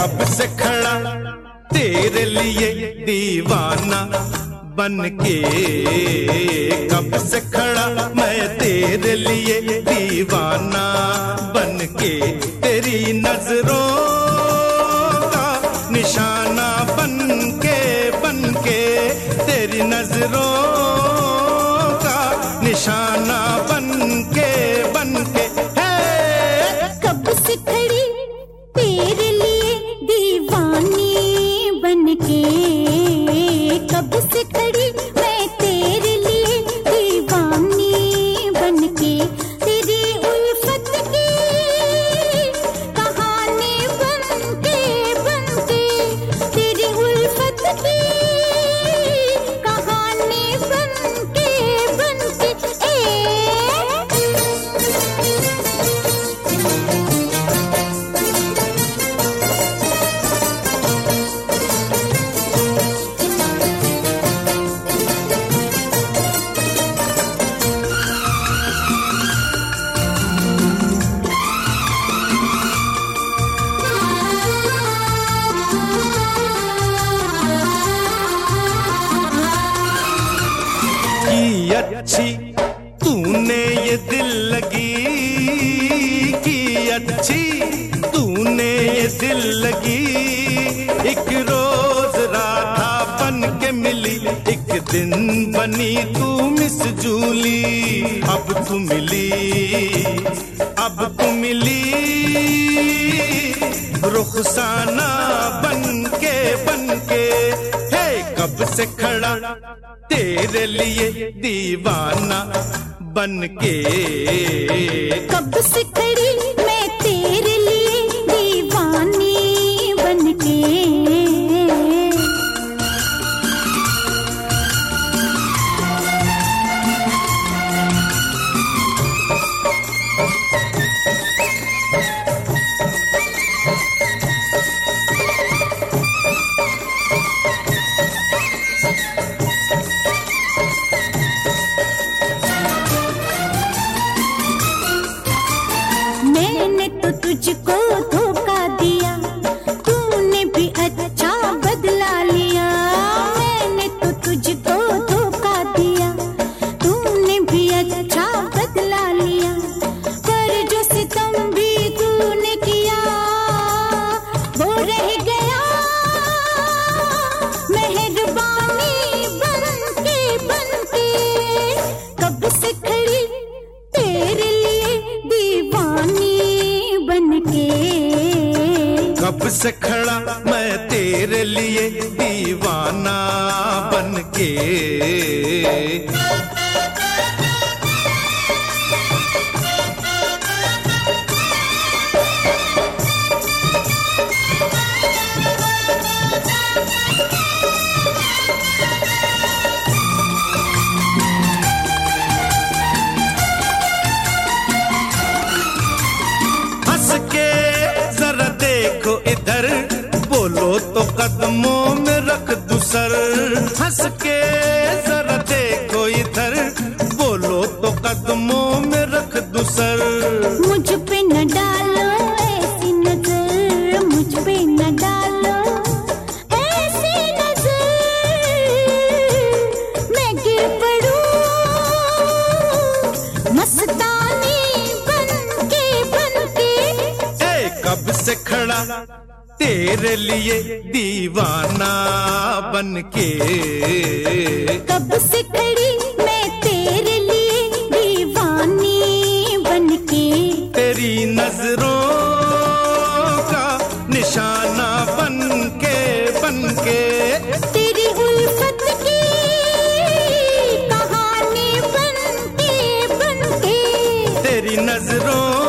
कब से खड़ा तेरे लिए दीवाना बनके, कब से खड़ा मैं तेरे लिए दीवाना बनके, तेरी नजरों का निशाना बनके बनके, तेरी नजरों का निशाना बनके बनके। कब से खड़ी तेरे लिए दीवानी बनके, कब से खड़ी मैं तेरे लिए दीवानी बनके, तेरी उल्फत की कहानी बनके बनके, तेरी उल्फत की कहानी बनके बनके। अच्छी तूने ये दिल लगी की, अच्छी तूने ये दिल लगी, एक रोज राधा बन के मिली, एक दिन बनी तू मिस जूली, अब तू मिली, अब तू मिली रुखसाना बनके बनके। हे कब से खड़ा तेरे लिए दीवाना बनके, कब से खड़ी मैं तेरे लिए दीवानी बनके। मैंने तो तुझको धोखा दिया, तूने भी अच्छा बदला लिया, मैंने तो तुझको धोखा दिया, तूने भी अच्छा बदला लिया, पर जो सितम भी तूने किया वो रह गया मेहरबानी बनके बनके। कब से खड़ी तेरे लिए दीवानी बनके, कब से खड़ा मैं तेरे लिए दीवाना बनके। हंस के जरा देखो इधर, बोलो तो कदमों में रख दूं सर, हंस के जरा देखो इधर, बोलो तो कदमों में रख दूं सर। मुझ पे न डालो ऐसी नजर, मुझ पे न डालो ऐसी नजर, मैं गिर पड़ूं मस्तानी बनके बनके। कब से खड़ा तेरे लिए दीवाना बनके, कब से खड़ी मैं तेरे लिए दीवानी बनके, तेरी नजरों का निशाना बनके बनके, तेरी उल्फत की कहानी बनके बनके, तेरी नजरों